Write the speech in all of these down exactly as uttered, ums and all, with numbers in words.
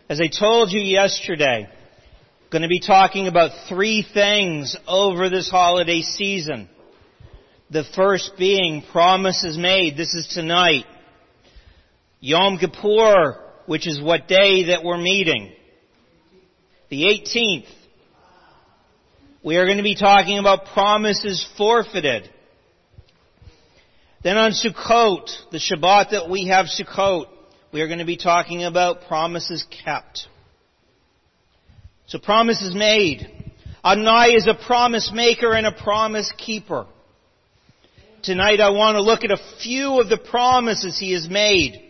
As I told you yesterday, I'm going to be talking about three things over this holiday season. The first being promises made. This is tonight. Yom Kippur, which is what day that we're meeting. The eighteenth. We are going to be talking about promises forfeited. Then on Sukkot, the Shabbat that we have Sukkot, we are going to be talking about promises kept. So promises made. Adonai is a promise maker and a promise keeper. Tonight I want to look at a few of the promises He has made.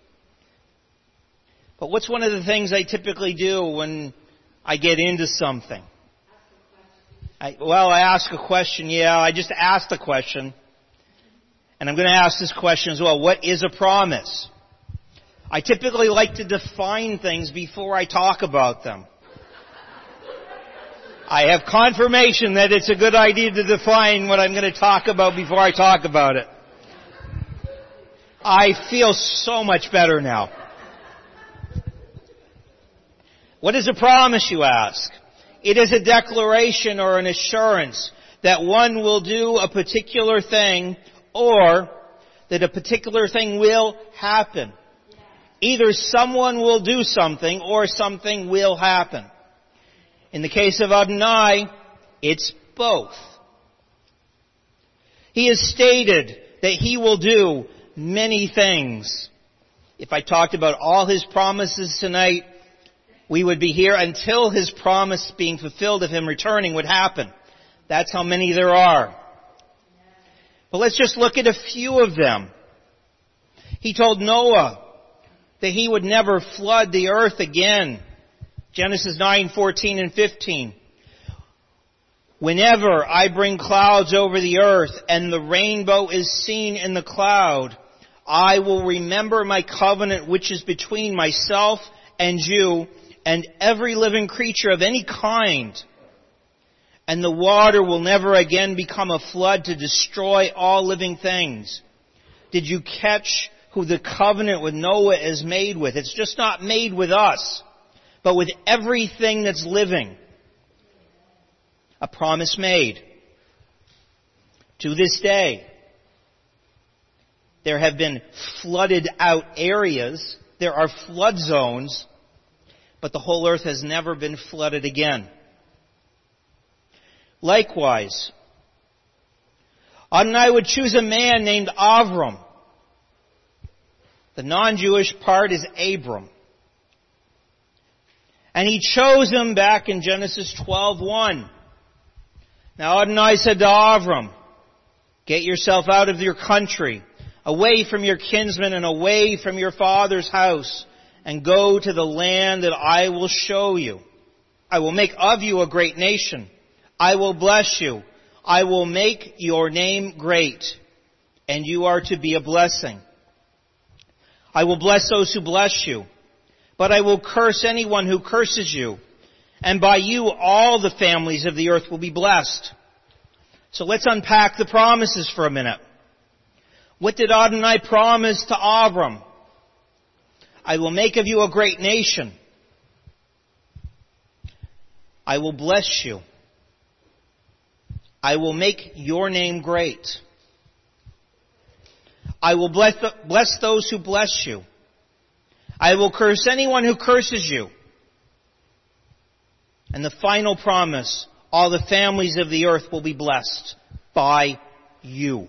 But what's one of the things I typically do when I get into something? I, well, I ask a question. Yeah, I just asked a question. And I'm going to ask this question as well. What is a promise? I typically like to define things before I talk about them. I have confirmation that it's a good idea to define what I'm going to talk about before I talk about it. I feel so much better now. What is a promise, you ask? It is a declaration or an assurance that one will do a particular thing or that a particular thing will happen. Either someone will do something or something will happen. In the case of Adonai, it's both. He has stated that He will do many things. If I talked about all His promises tonight, we would be here until His promise being fulfilled of Him returning would happen. That's how many there are. But let's just look at a few of them. He told Noah that he would never flood the earth again. Genesis nine, fourteen and fifteen. Whenever I bring clouds over the earth and the rainbow is seen in the cloud, I will remember my covenant which is between myself and you and every living creature of any kind. And the water will never again become a flood to destroy all living things. Did you catch who the covenant with Noah is made with? It's just not made with us, but with everything that's living. A promise made. To this day, there have been flooded out areas. There are flood zones, but the whole earth has never been flooded again. Likewise, Adonai would choose a man named Avram. The non-Jewish part is Abram. And He chose him back in Genesis twelve one. Now Adonai said to Avram, get yourself out of your country, away from your kinsmen and away from your father's house, and go to the land that I will show you. I will make of you a great nation. I will bless you. I will make your name great, and you are to be a blessing. I will bless those who bless you, but I will curse anyone who curses you. And by you all the families of the earth will be blessed. So let's unpack the promises for a minute. What did Adonai promise to Avram? I will make of you a great nation. I will bless you. I will make your name great. I will bless, bless those who bless you. I will curse anyone who curses you. And the final promise, all the families of the earth will be blessed by you.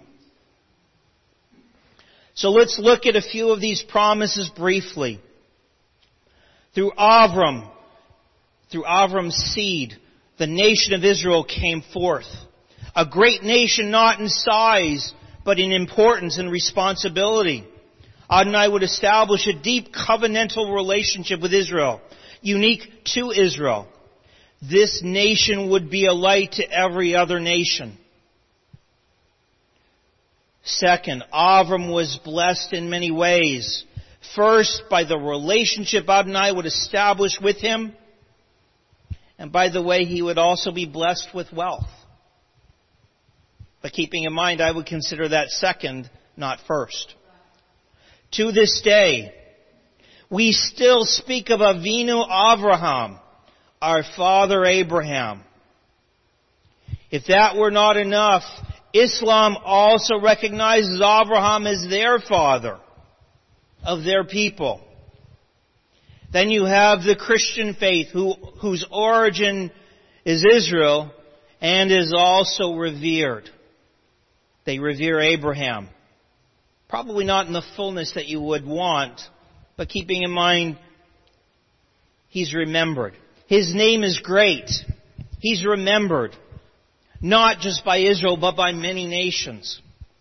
So let's look at a few of these promises briefly. Through Avram, through Avram's seed, the nation of Israel came forth. A great nation not in size, but in importance and responsibility. Adonai would establish a deep covenantal relationship with Israel, unique to Israel. This nation would be a light to every other nation. Second, Avram was blessed in many ways. First, by the relationship Adonai would establish with him. And by the way, he would also be blessed with wealth. But keeping in mind, I would consider that second, not first. To this day, we still speak of Avinu Avraham, our father Abraham. If that were not enough, Islam also recognizes Abraham as their father of their people. Then you have the Christian faith, who, whose origin is Israel and is also revered. They revere Abraham. Probably not in the fullness that you would want, but keeping in mind he's remembered. His name is great. He's remembered. Not just by Israel, but by many nations.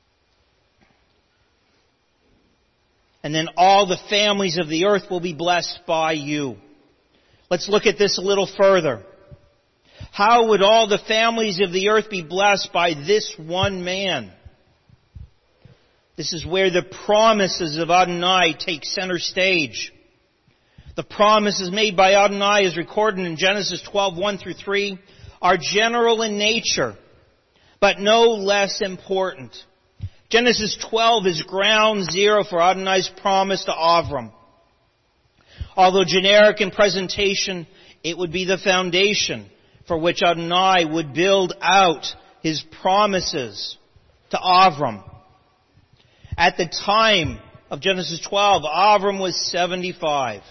And then all the families of the earth will be blessed by you. Let's look at this a little further. How would all the families of the earth be blessed by this one man? This is where the promises of Adonai take center stage. The promises made by Adonai, as recorded in Genesis twelve, one through three, are general in nature, but no less important. Genesis twelve is ground zero for Adonai's promise to Avram. Although generic in presentation, it would be the foundation for which Adonai would build out his promises to Avram. At the time of Genesis twelve, Avram was seventy-five.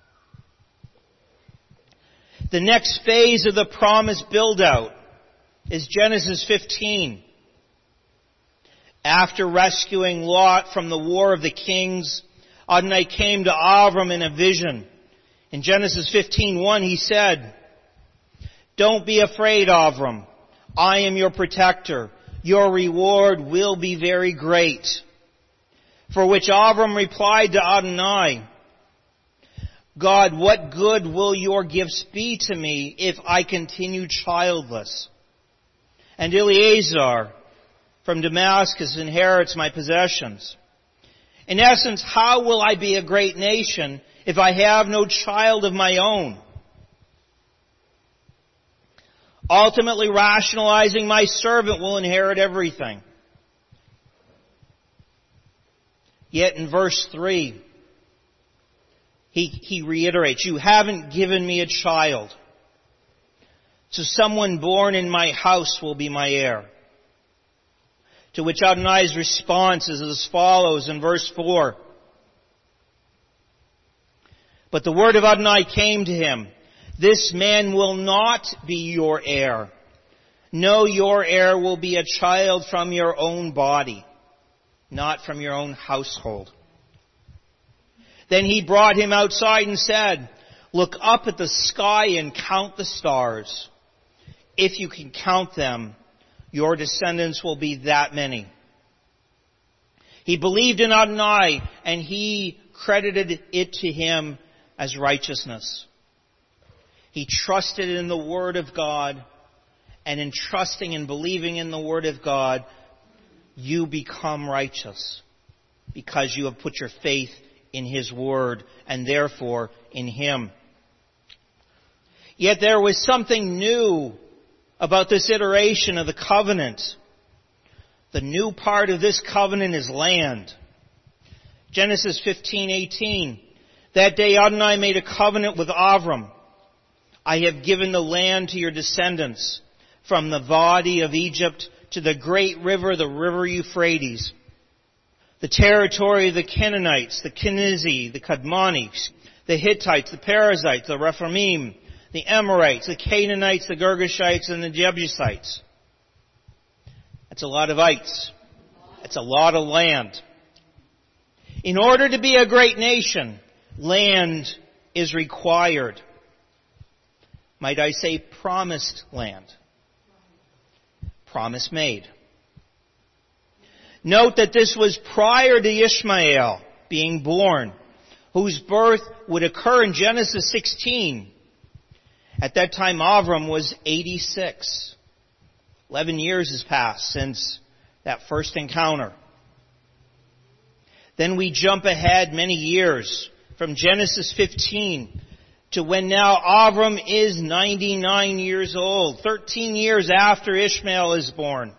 The next phase of the promise build-out is Genesis fifteen. After rescuing Lot from the war of the kings, Adonai came to Avram in a vision. In Genesis fifteen one, he said, "Don't be afraid, Avram. I am your protector. Your reward will be very great." For which Avram replied to Adonai, "God, what good will your gifts be to me if I continue childless? And Eliezer from Damascus inherits my possessions. In essence, how will I be a great nation if I have no child of my own?" Ultimately rationalizing, my servant will inherit everything. Yet in verse three, he, he reiterates, "You haven't given me a child, so someone born in my house will be my heir." To which Adonai's response is as follows in verse four. "But the word of Adonai came to him, 'This man will not be your heir. No, your heir will be a child from your own body, not from your own household.' Then he brought him outside and said, 'Look up at the sky and count the stars. If you can count them, your descendants will be that many.' He believed in Adonai, and he credited it to him as righteousness." He trusted in the Word of God, and in trusting and believing in the Word of God, you become righteous because you have put your faith in His Word and therefore in Him. Yet there was something new about this iteration of the covenant. The new part of this covenant is land. Genesis fifteen eighteen. "That day Adonai made a covenant with Avram. I have given the land to your descendants, from the Vadi of Egypt to the great river, the river Euphrates, the territory of the Canaanites, the Kenizi, the Kadmonites, the Hittites, the Perizzites, the Rephaim, the Amorites, the Canaanites, the Girgashites, and the Jebusites." That's a lot of ites. That's a lot of land. In order to be a great nation, land is required. Might I say promised land? Promise made. Note that this was prior to Ishmael being born, whose birth would occur in Genesis sixteen. At that time, Avram was eighty-six. Eleven years has passed since that first encounter. Then we jump ahead many years from Genesis fifteen to when now Avram is ninety-nine years old, thirteen years after Ishmael is born,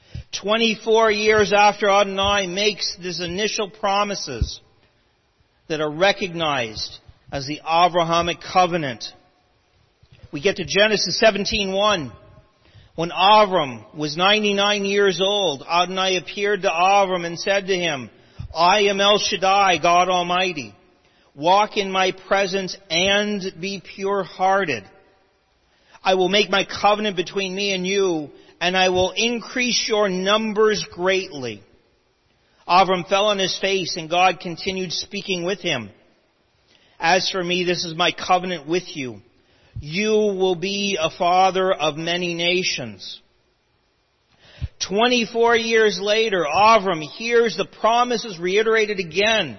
twenty-four years after Adonai makes these initial promises. that are recognized as the Abrahamic covenant. We get to Genesis seventeen one. When Avram was ninety-nine years old, Adonai appeared to Avram and said to him, I am El Shaddai, God Almighty. Walk in my presence and be pure-hearted. I will make my covenant between me and you, and I will increase your numbers greatly. Avram fell on his face, and God continued speaking with him. As for me, this is my covenant with you. You will be a father of many nations. Twenty-four years later, Avram hears the promises reiterated again.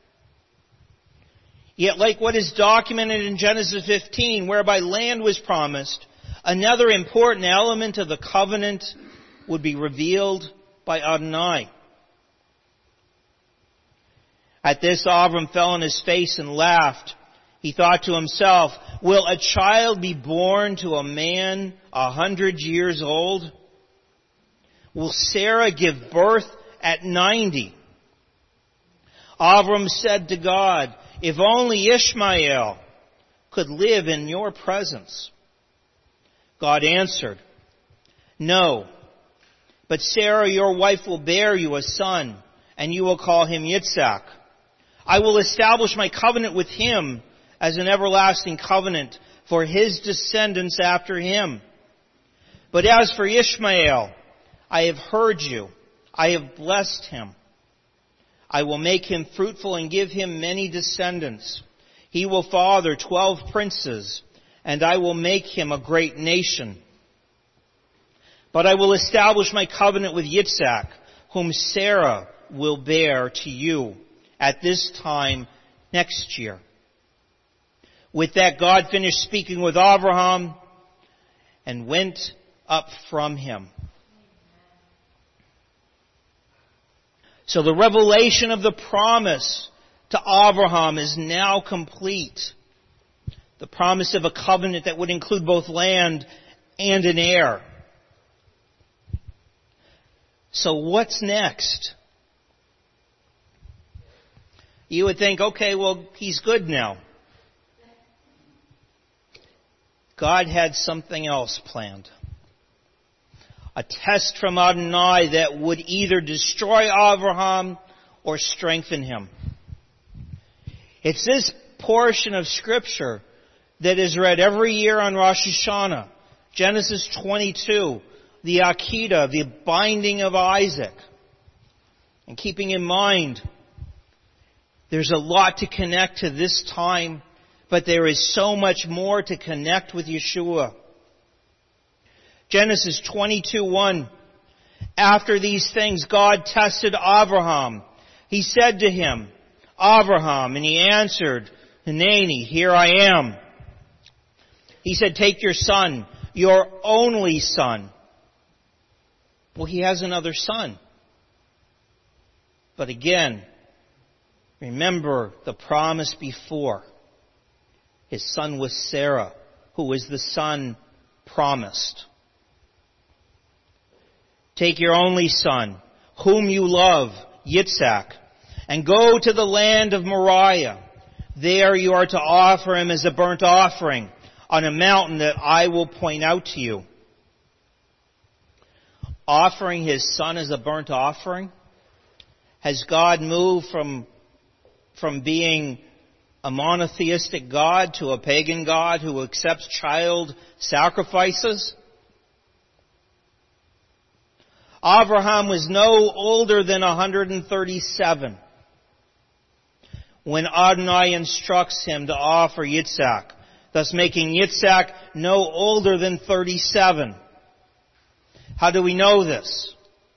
Yet, like what is documented in Genesis fifteen, whereby land was promised, another important element of the covenant would be revealed by Adonai. At this, Avram fell on his face and laughed. He thought to himself, will a child be born to a man a hundred years old? Will Sarah give birth at ninety? Avram said to God, if only Ishmael could live in your presence. God answered, no, but Sarah your wife will bear you a son, and you will call him Yitzhak. I will establish my covenant with him as an everlasting covenant for his descendants after him. But as for Ishmael, I have heard you. I have blessed him. I will make him fruitful and give him many descendants. He will father twelve princes, and I will make him a great nation. But I will establish my covenant with Yitzhak, whom Sarah will bear to you at this time next year. With that, God finished speaking with Abraham and went up from him. So the revelation of the promise to Abraham is now complete. The promise of a covenant that would include both land and an heir. So what's next? You would think, okay, well, he's good now. God had something else planned. A test from Adonai that would either destroy Abraham or strengthen him. It's this portion of Scripture that is read every year on Rosh Hashanah. Genesis twenty-two, the Akedah, the binding of Isaac. And keeping in mind, there's a lot to connect to this time, but there is so much more to connect with Yeshua. Genesis twenty-two one. After these things, God tested Abraham. He said to him, Abraham, and he answered, Hineni, here I am. He said, take your son, your only son. Well, he has another son. But again, remember the promise before. His son was Sarah, who was the son promised. Take your only son, whom you love, Yitzhak, and go to the land of Moriah. There you are to offer him as a burnt offering on a mountain that I will point out to you. Offering his son as a burnt offering? Has God moved from, from being a monotheistic God to a pagan God who accepts child sacrifices? Abraham was no older than one hundred thirty-seven when Adonai instructs him to offer Yitzhak, thus making Yitzhak no older than thirty-seven. How do we know this?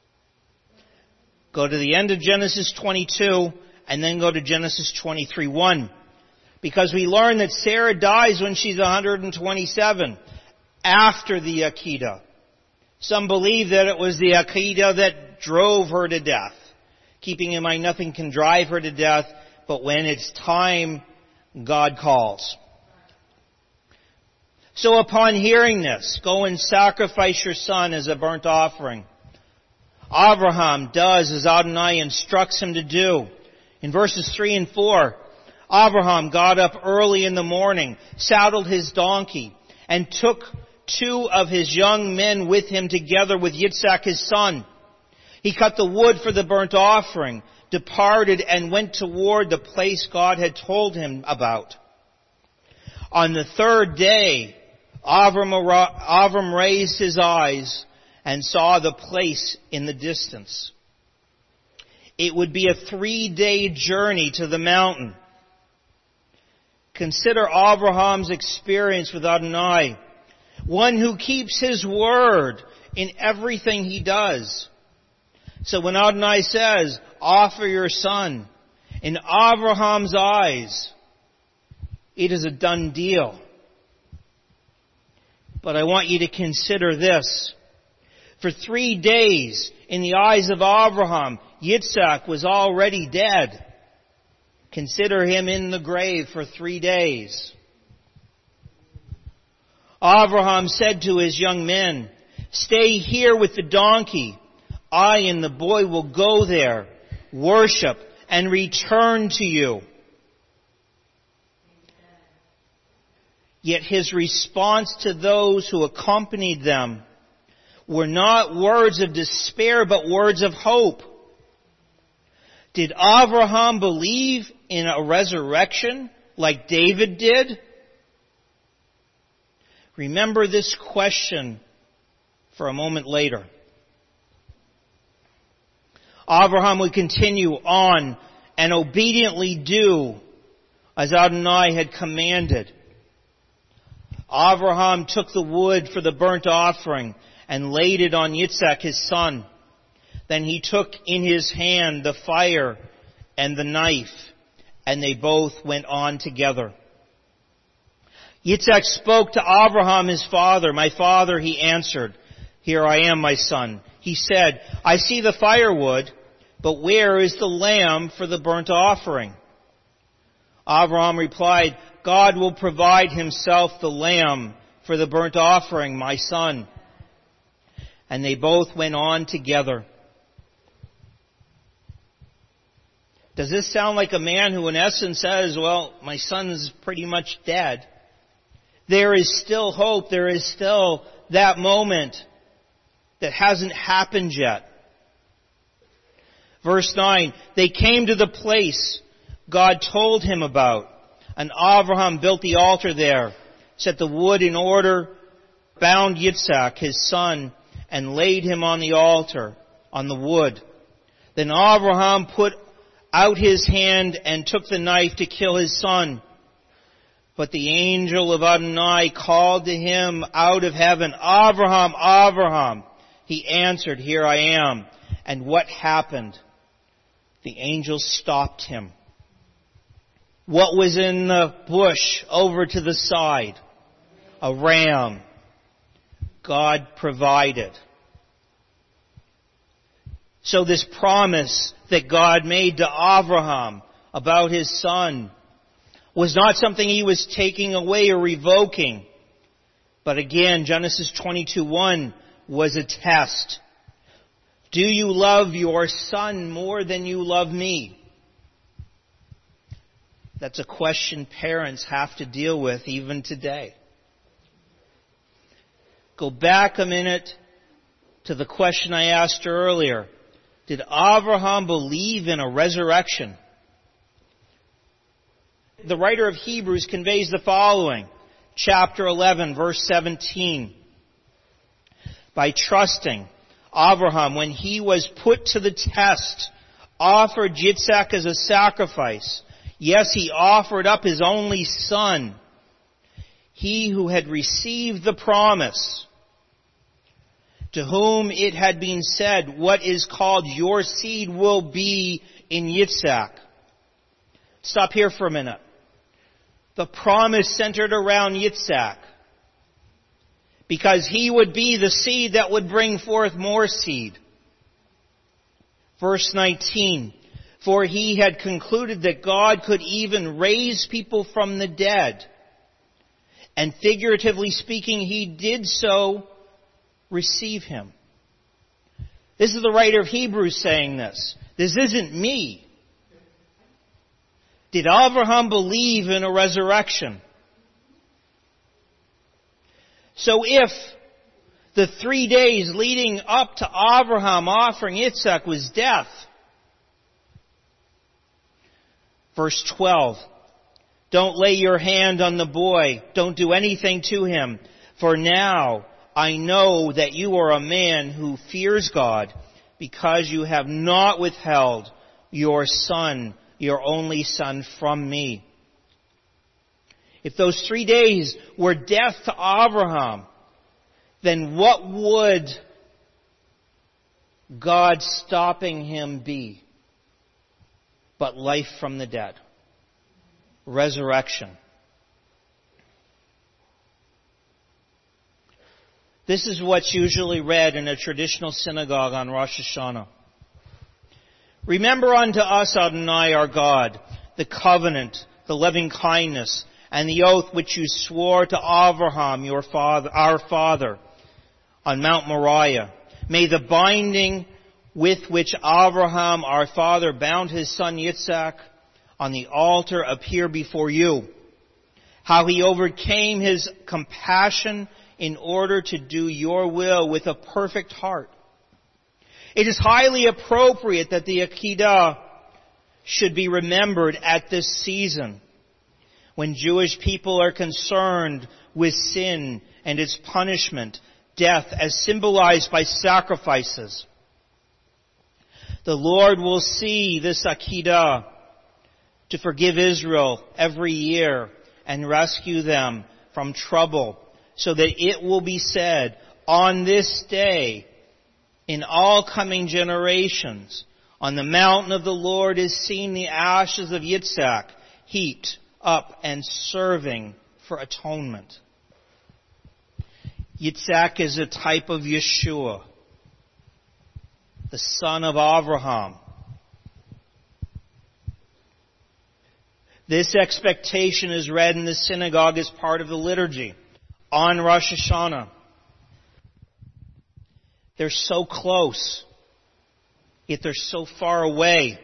Go to the end of Genesis twenty-two and then go to Genesis twenty-three one. Because we learn that Sarah dies when she's one hundred twenty-seven, after the Akedah. Some believe that it was the Akedah that drove her to death. Keeping in mind, nothing can drive her to death, but when it's time, God calls. So upon hearing this, go and sacrifice your son as a burnt offering. Abraham does as Adonai instructs him to do. In verses three and four, Abraham got up early in the morning, saddled his donkey, and took two of his young men with him together with Yitzhak his son. He cut the wood for the burnt offering, departed, and went toward the place God had told him about. On the third day, Avram, Avram raised his eyes and saw the place in the distance. It would be a three-day journey to the mountain. Consider Abraham's experience with Adonai, one who keeps his word in everything he does. So when Adonai says, offer your son, in Abraham's eyes, it is a done deal. But I want you to consider this. For three days, in the eyes of Abraham, Yitzhak was already dead. Consider him in the grave for three days. Abraham said to his young men, stay here with the donkey. I and the boy will go there, worship, and return to you. Yet his response to those who accompanied them were not words of despair, but words of hope. Did Abraham believe in a resurrection like David did? Remember this question for a moment later. Abraham would continue on and obediently do as Adonai had commanded. Abraham took the wood for the burnt offering and laid it on Yitzhak his son. Then he took in his hand the fire and the knife, and they both went on together. Yitzhak spoke to Abraham his father. My father, he answered, here I am, my son. He said, I see the firewood, but where is the lamb for the burnt offering? Abraham replied, God will provide himself the lamb for the burnt offering, my son. And they both went on together. Does this sound like a man who in essence says, well, my son's pretty much dead? There is still hope. There is still that moment that hasn't happened yet. Verse nine, they came to the place God told him about, and Abraham built the altar there, set the wood in order, bound Yitzhak, his son, and laid him on the altar, on the wood. Then Abraham put out his hand and took the knife to kill his son. But the angel of Adonai called to him out of heaven, Abraham, Abraham. He answered, here I am. And what happened? The angel stopped him. What was in the bush over to the side? A ram. God provided. So this promise that God made to Abraham about his son was not something he was taking away or revoking. But again, Genesis twenty-two one was a test. Do you love your son more than you love me? That's a question parents have to deal with even today. Go back a minute to the question I asked earlier. Did Abraham believe in a resurrection? The writer of Hebrews conveys the following. Chapter eleven, verse seventeen. By trusting, Abraham, when he was put to the test, offered Yitzhak as a sacrifice. Yes, he offered up his only son. He who had received the promise, to whom it had been said, what is called your seed will be in Yitzhak. Stop here for a minute. The promise centered around Yitzhak, because he would be the seed that would bring forth more seed. Verse nineteen, for he had concluded that God could even raise people from the dead. And figuratively speaking, he did so receive him. This is the writer of Hebrews saying this. This isn't me. Did Abraham believe in a resurrection? So if the three days leading up to Abraham offering Yitzhak was death, verse twelve, don't lay your hand on the boy, don't do anything to him, for now I know that you are a man who fears God, because you have not withheld your son, your only son, from me. If those three days were death to Abraham, then what would God stopping him be but life from the dead? Resurrection. This is what's usually read in a traditional synagogue on Rosh Hashanah. Remember unto us, Adonai, our God, the covenant, the loving kindness, and the oath which you swore to Abraham, your father, our father, on Mount Moriah. May the binding with which Abraham, our father, bound his son Yitzhak on the altar appear before you. How he overcame his compassion in order to do your will with a perfect heart. It is highly appropriate that the Akedah should be remembered at this season, when Jewish people are concerned with sin and its punishment, death as symbolized by sacrifices. The Lord will see this Akedah to forgive Israel every year and rescue them from trouble, so that it will be said, on this day, in all coming generations, on the mountain of the Lord is seen the ashes of Yitzhak, heaped up and serving for atonement. Yitzhak is a type of Yeshua, the son of Abraham. This expectation is read in the synagogue as part of the liturgy on Rosh Hashanah. They're so close, yet they're so far away.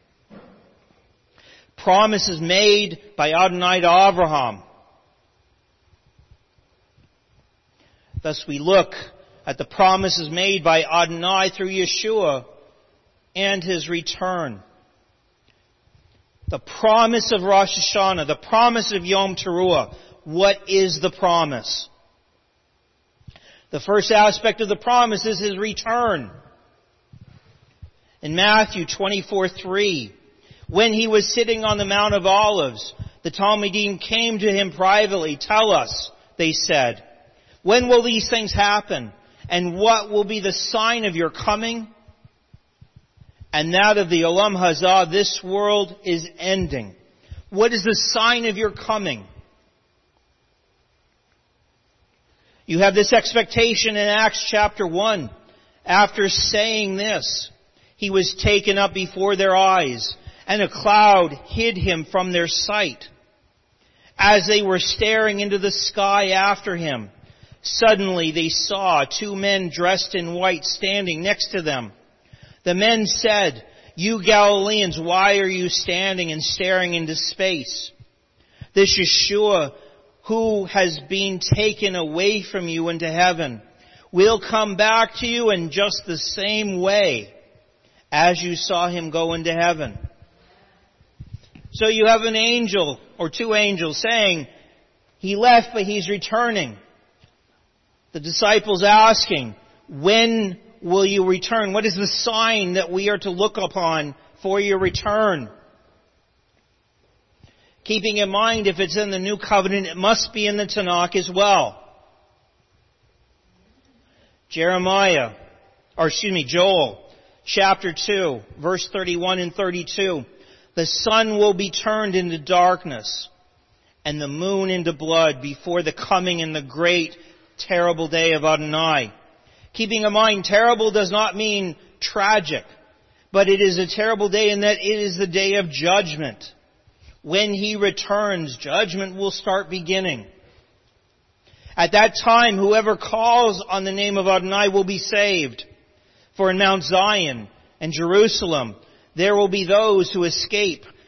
Promises made by Adonai to Abraham. Thus we look at the promises made by Adonai through Yeshua and his return. The promise of Rosh Hashanah, the promise of Yom Teruah. What is the promise? The first aspect of the promise is his return. In Matthew twenty-four three, when he was sitting on the Mount of Olives, the Talmidim came to him privately. Tell us, they said, when will these things happen? And what will be the sign of your coming? And that of the Olam Hazah, this world is ending. What is the sign of your coming? You have this expectation in Acts chapter one. After saying this, he was taken up before their eyes, and a cloud hid him from their sight. As they were staring into the sky after him, suddenly they saw two men dressed in white standing next to them. The men said, you Galileans, why are you standing and staring into space? This Yeshua, who has been taken away from you into heaven, will come back to you in just the same way as you saw him go into heaven. So you have an angel or two angels saying, he left but he's returning. The disciples asking, when will you return? What is the sign that we are to look upon for your return? Keeping in mind, if it's in the New Covenant, it must be in the Tanakh as well. Jeremiah, or excuse me, Joel, chapter two, verse thirty-one and thirty-two. The sun will be turned into darkness, and the moon into blood before the coming and the great, terrible day of Adonai. Keeping in mind, terrible does not mean tragic, but it is a terrible day in that it is the day of judgment. When he returns, judgment will start beginning. At that time, whoever calls on the name of Adonai will be saved. For in Mount Zion and Jerusalem, there will be those who escape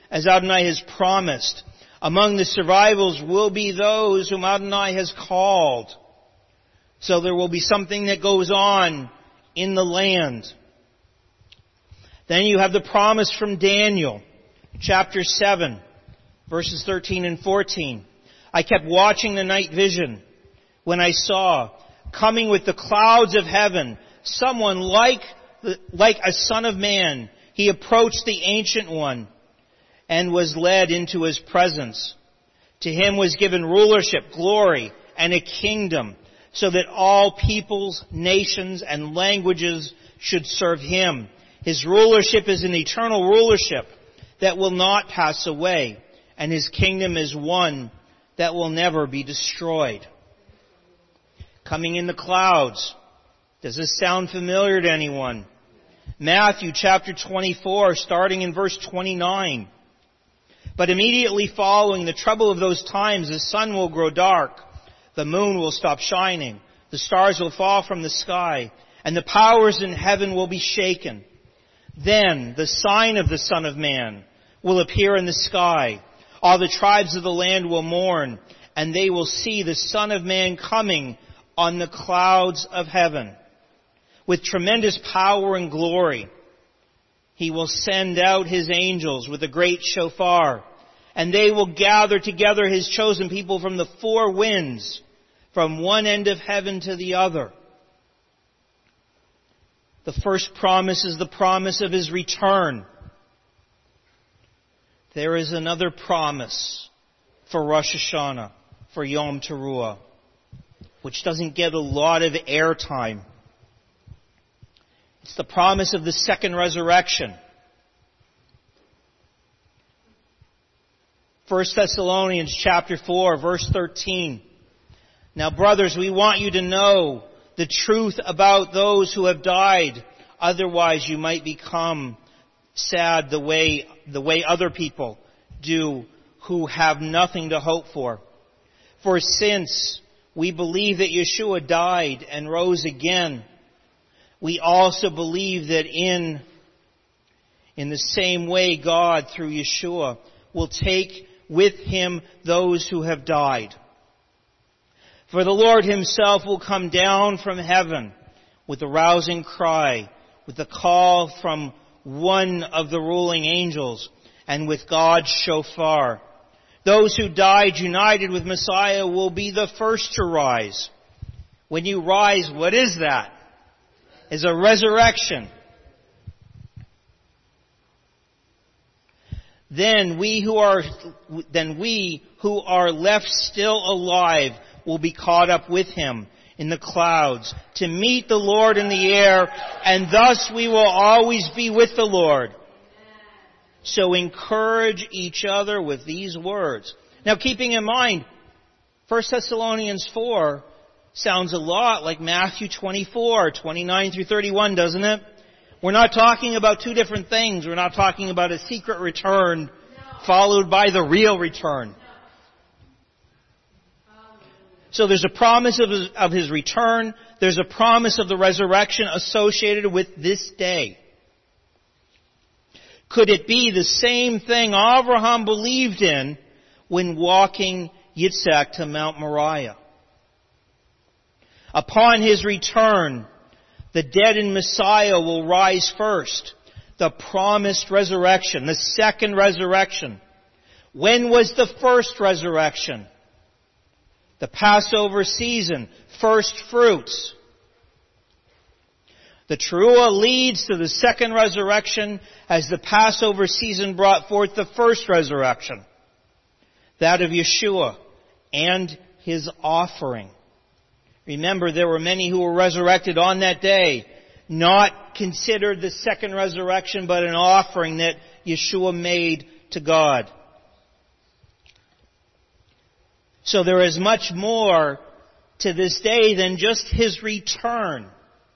as Adonai has promised. Among the survivors will be those whom Adonai has called. So there will be something that goes on in the land. Then you have the promise from Daniel, chapter seven, verses thirteen and fourteen. I kept watching the night vision when I saw, coming with the clouds of heaven, someone like, like a son of man. He approached the Ancient One and was led into his presence. To him was given rulership, glory, and a kingdom, so that all peoples, nations, and languages should serve him. His rulership is an eternal rulership that will not pass away, and his kingdom is one that will never be destroyed. Coming in the clouds. Does this sound familiar to anyone? Matthew chapter twenty-four, starting in verse twenty-nine. But immediately following the trouble of those times, the sun will grow dark, the moon will stop shining, the stars will fall from the sky, and the powers in heaven will be shaken. Then the sign of the Son of Man will appear in the sky. All the tribes of the land will mourn, and they will see the Son of Man coming on the clouds of heaven with tremendous power and glory. He will send out his angels with a great shofar, and they will gather together his chosen people from the four winds, from one end of heaven to the other. The first promise is the promise of his return. There is another promise for Rosh Hashanah, for Yom Teruah, which doesn't get a lot of airtime. It's the promise of the second resurrection. First Thessalonians chapter four, verse thirteen. Now, brothers, we want you to know the truth about those who have died. Otherwise, you might become sad the way, the way other people do who have nothing to hope for. For since we believe that Yeshua died and rose again, we also believe that in, in the same way God, through Yeshua, will take with him those who have died. For the Lord himself will come down from heaven with a rousing cry, with a call from one of the ruling angels, and with God's shofar. Those who died united with Messiah will be the first to rise. When you rise, what is that? It's a resurrection. Then we who are, then we who are left still alive will be caught up with him in the clouds to meet the Lord in the air, and thus we will always be with the Lord. So encourage each other with these words. Now, keeping in mind, First Thessalonians four sounds a lot like Matthew twenty-four, twenty-nine through thirty-one, doesn't it? We're not talking about two different things. We're not talking about a secret return followed by the real return. So there's a promise of his, of his return. There's a promise of the resurrection associated with this day. Could it be the same thing Abraham believed in when walking Yitzhak to Mount Moriah? Upon his return, the dead in Messiah will rise first. The promised resurrection, the second resurrection. When was the first resurrection? The Passover season, first fruits. The Teruah leads to the second resurrection as the Passover season brought forth the first resurrection, that of Yeshua and his offering. Remember, there were many who were resurrected on that day, not considered the second resurrection, but an offering that Yeshua made to God. So there is much more to this day than just his return,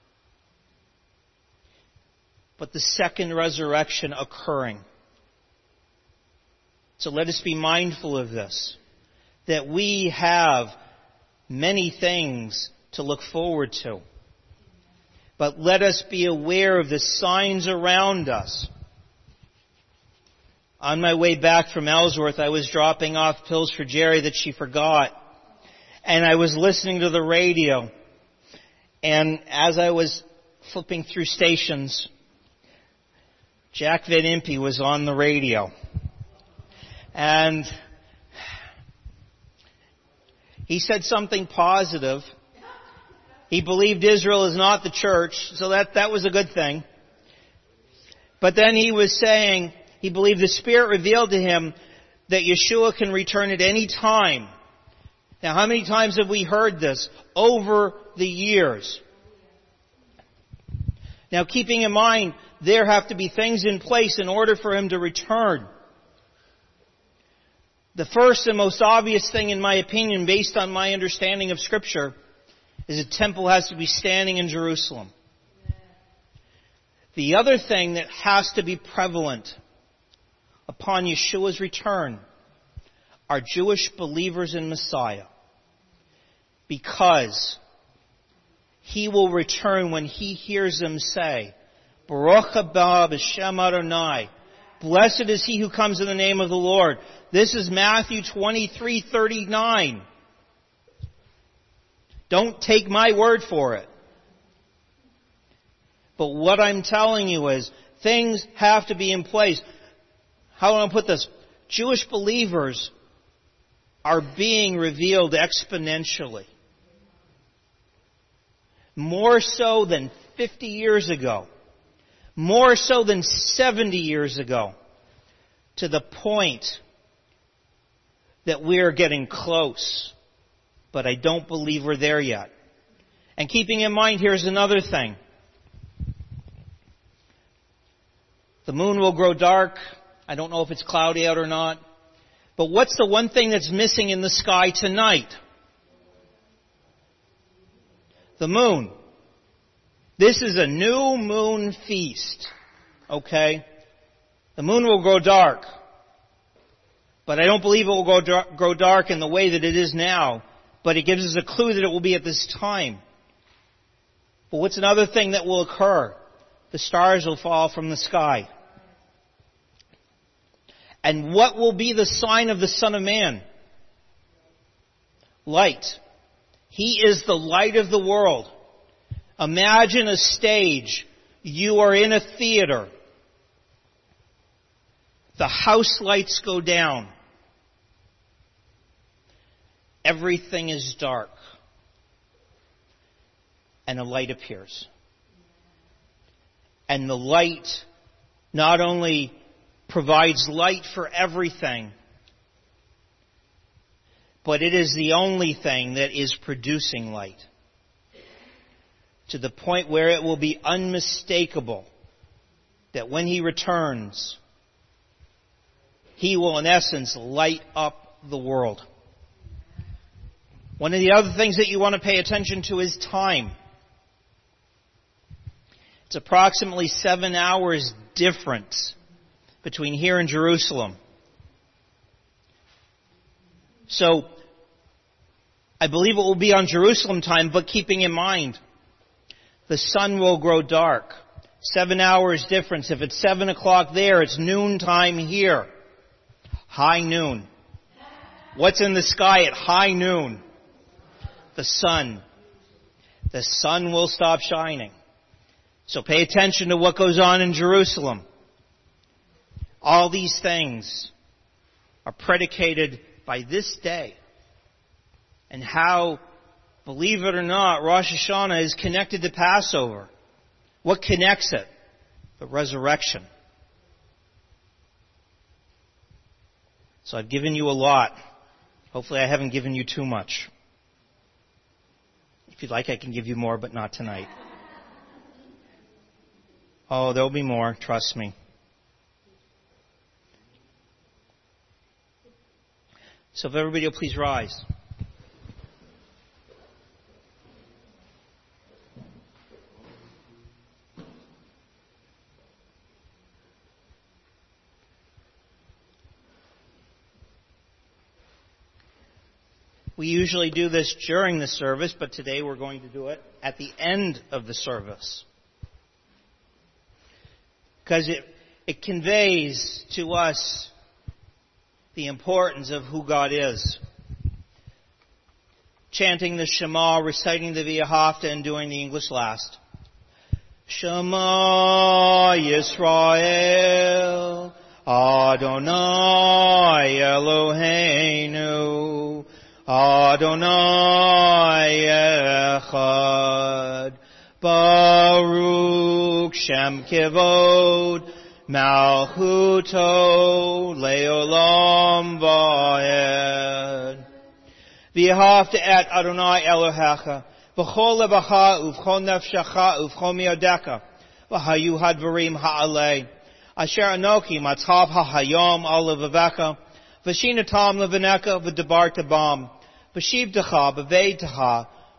but the second resurrection occurring. So let us be mindful of this, that we have many things to look forward to. But let us be aware of the signs around us. On my way back from Ellsworth, I was dropping off pills for Jerry that she forgot. And I was listening to the radio. And as I was flipping through stations, Jack Van Impe was on the radio. And he said something positive. He believed Israel is not the church, so that, that was a good thing. But then he was saying he believed the Spirit revealed to him that Yeshua can return at any time. Now, how many times have we heard this over the years? Now, keeping in mind, there have to be things in place in order for him to return. The first and most obvious thing, in my opinion, based on my understanding of Scripture, is a temple has to be standing in Jerusalem. The other thing that has to be prevalent upon Yeshua's return are Jewish believers in Messiah. Because He will return when He hears them say, Baruch haba b'shem Adonai. Blessed is he who comes in the name of the Lord. This is Matthew twenty-three thirty-nine. Don't take my word for it. But what I'm telling you is, things have to be in place. How do I put this? Jewish believers are being revealed exponentially. More so than fifty years ago. More so than seventy years ago. To the point that we're getting close. But I don't believe we're there yet. And keeping in mind, here's another thing. The moon will grow dark. I don't know if it's cloudy out or not. But what's the one thing that's missing in the sky tonight? The moon. This is a new moon feast. Okay? The moon will grow dark. But I don't believe it will grow dark, grow dark in the way that it is now. But it gives us a clue that it will be at this time. But what's another thing that will occur? The stars will fall from the sky. And what will be the sign of the Son of Man? Light. He is the light of the world. Imagine a stage. You are in a theater. The house lights go down. Everything is dark. And a light appears. And the light not only provides light for everything, but it is the only thing that is producing light. To the point where it will be unmistakable that when He returns, He will in essence light up the world. One of the other things that you want to pay attention to is time. It's approximately seven hours difference between here and Jerusalem. So, I believe it will be on Jerusalem time, but keeping in mind, the sun will grow dark. Seven hours difference. If it's seven o'clock there, it's noon time here. High noon. What's in the sky at high noon? The sun. The sun will stop shining. So pay attention to what goes on in Jerusalem. All these things are predicated by this day. And how, believe it or not, Rosh Hashanah is connected to Passover. What connects it? The resurrection. So I've given you a lot. Hopefully I haven't given you too much. If you'd like, I can give you more, but not tonight. Oh, there'll be more, trust me. So if everybody will please rise. We usually do this during the service, but today we're going to do it at the end of the service. Because it, It conveys to us the importance of who God is. Chanting the Shema, reciting the Via Hafta, and doing the English last. Shema Yisrael, Adonai Eloheinu, Adonai Echad, Baruch Shem Kivod, Malchuto Leolam Vaed. V'ahavta et Adonai Elohecha, v'chol levacha uv'chol nefshecha uv'chol miyodecha, v'hayu hadvarim ha'alei, asher anoki matzav ha'hayom al levavecha, v'shinatam levanecha v'debarta bam, v'shivtecha b'veitecha,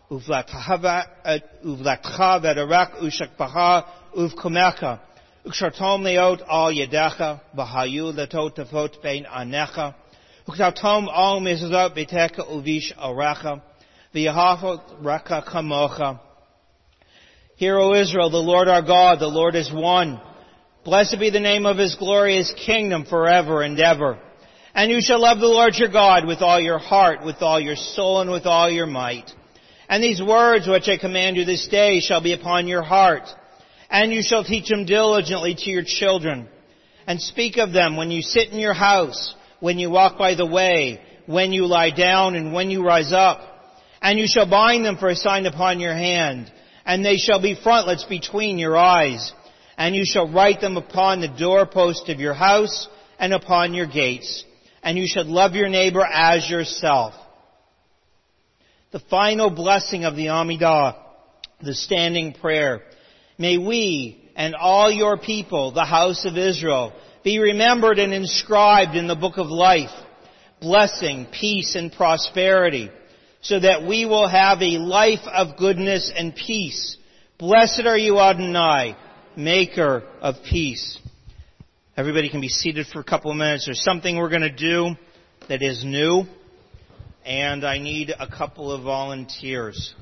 uv'lekcha v'derek ushakpaha uv'kumecha, ukshartom leot al yedecha, v'hayu letot tefot bein anecha, Uktatom al mizazot beteka uvish arecha, v'yahafot reka kamocha. Hear, O Israel, the Lord our God, the Lord is one. Blessed be the name of His glorious kingdom forever and ever. And you shall love the Lord your God with all your heart, with all your soul, and with all your might. And these words which I command you this day shall be upon your heart, and you shall teach them diligently to your children, and speak of them when you sit in your house, when you walk by the way, when you lie down, and when you rise up. And you shall bind them for a sign upon your hand, and they shall be frontlets between your eyes. And you shall write them upon the doorpost of your house and upon your gates. And you shall love your neighbor as yourself. The final blessing of the Amidah, the standing prayer. May we and all your people, the house of Israel, be remembered and inscribed in the book of life, blessing, peace, and prosperity, so that we will have a life of goodness and peace. Blessed are you, Adonai, maker of peace. Everybody can be seated for a couple of minutes. There's something we're going to do that is new, and I need a couple of volunteers.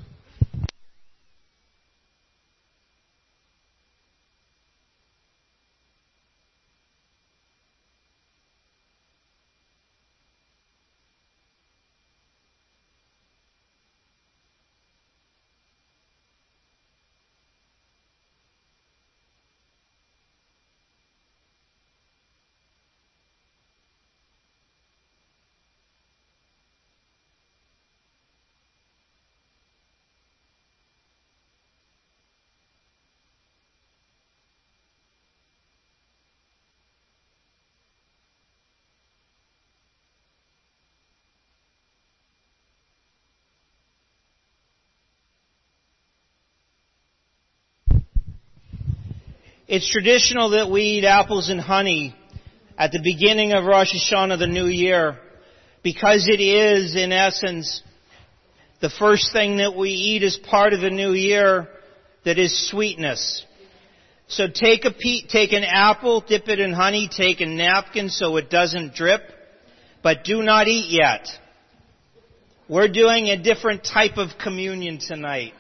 It's traditional that we eat apples and honey at the beginning of Rosh Hashanah, the new year, because it is, in essence, the first thing that we eat as part of the new year that is sweetness. So take a pe- take an apple, dip it in honey, take a napkin so it doesn't drip, but do not eat yet. We're doing a different type of communion tonight.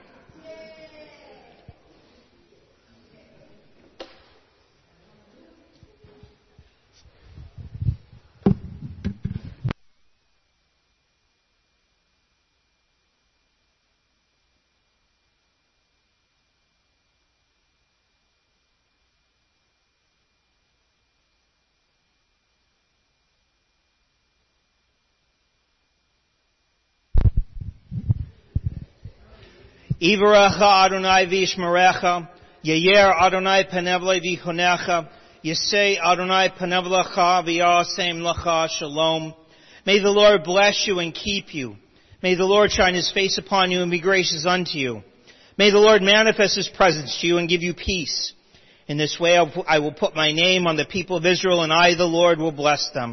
Yivarecha Adonai v'yishmerecha, Yayer Adonai panev v'yichonecha, Yisei Adonai panev lecha v'yasem lecha shalom. May the Lord bless you and keep you. May the Lord shine His face upon you and be gracious unto you. May the Lord manifest His presence to you and give you peace. In this way I will put my name on the people of Israel, and I, the Lord, will bless them.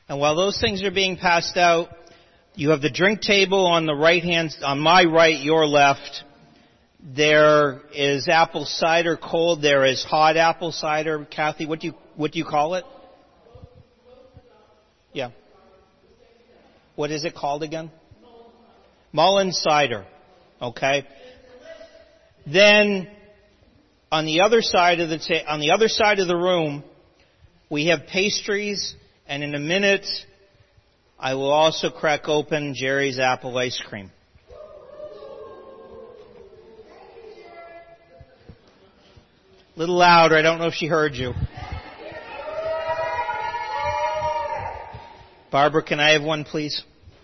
And while those things are being passed out, you have the drink table on the right hand, on my right, your left. There is apple cider cold. There is hot apple cider. Kathy, what do you, what do you call it? Yeah. What is it called again? Mullen cider. Okay. Then, on the other side of the ta- on the other side of the room, we have pastries, and in a minute, I will also crack open Jerry's apple ice cream. A little louder. I don't know if she heard you. Barbara, can I have one, please?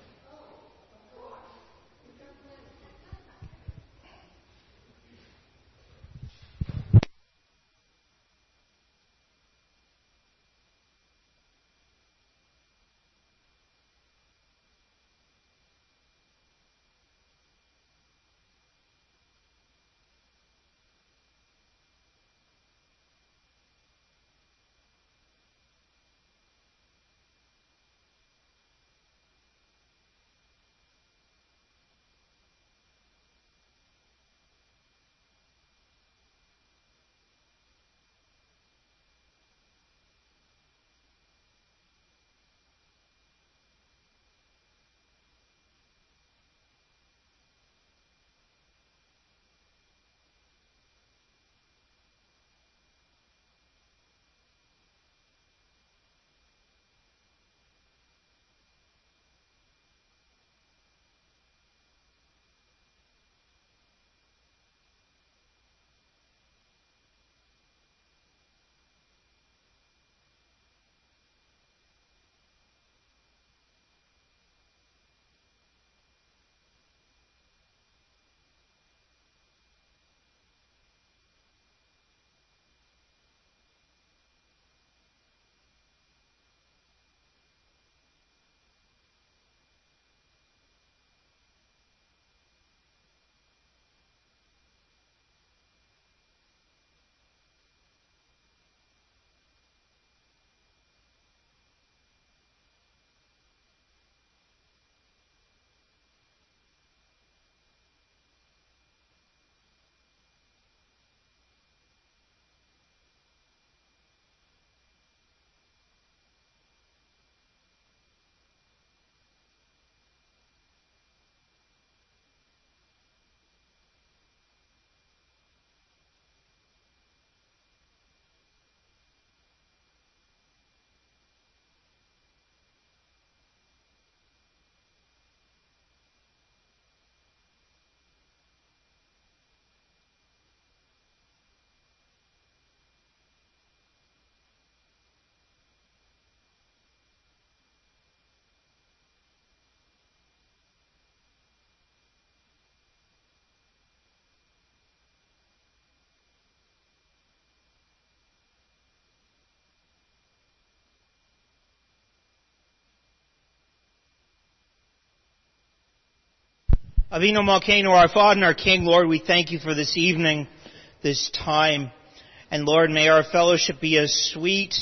Avinu Malkeinu, our Father and our King, Lord, we thank you for this evening, this time. And Lord, may our fellowship be as sweet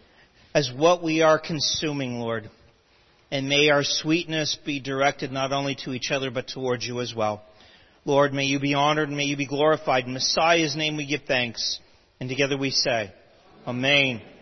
as what we are consuming, Lord. And may our sweetness be directed not only to each other, but towards you as well. Lord, may you be honored and may you be glorified. In Messiah's name we give thanks. And together we say, Amen.